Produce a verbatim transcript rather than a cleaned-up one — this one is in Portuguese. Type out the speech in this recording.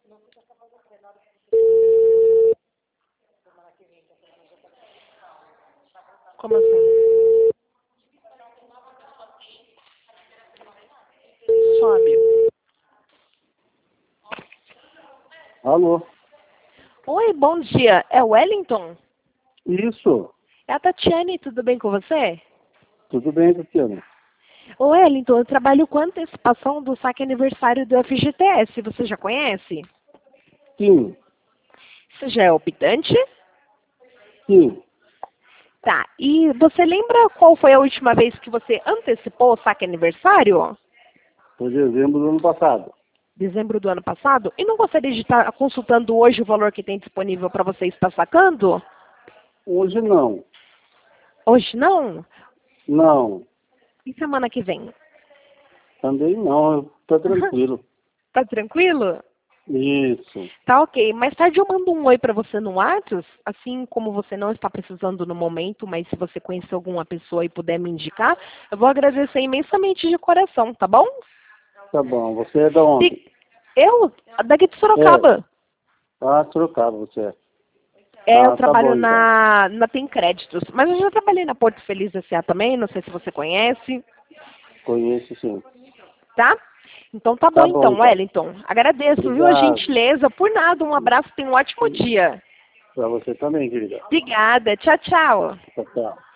Como assim? Sobe. Alô? Oi, bom dia. É o Wellington? Isso. É a Tatiane, tudo bem com você? Tudo bem, Tatiana? Ô Wellington, eu trabalho com antecipação do saque aniversário do F G T S. Você já conhece? Sim. Você já é optante? Sim. Tá. E você lembra qual foi a última vez que você antecipou o saque aniversário? Foi dezembro do ano passado. Dezembro do ano passado? E não gostaria de estar consultando hoje o valor que tem disponível para você estar sacando? Hoje não. Hoje não? Não. E semana que vem? Também não. Tá tranquilo. Tá tranquilo? Isso. Tá ok. Mais tarde eu mando um oi pra você no WhatsApp, assim como você não está precisando no momento, mas se você conhecer alguma pessoa e puder me indicar, eu vou agradecer imensamente de coração, tá bom? Tá bom. Você é da onde? E eu? Daqui de É. Sorocaba. Ah, Sorocaba, você é. É, eu Ah, tá trabalho bom, então. na, na Tem Créditos, mas eu já trabalhei na Porto Feliz S A também, não sei se você conhece, Conheço, sim. tá? Então tá bom Tá bom, então, então. Wellington. Agradeço, viu, a Obrigado. gentileza. Por nada, um abraço, tenha um ótimo dia. Pra você também, querida. Obrigada. Tchau, tchau. Tchau, tchau.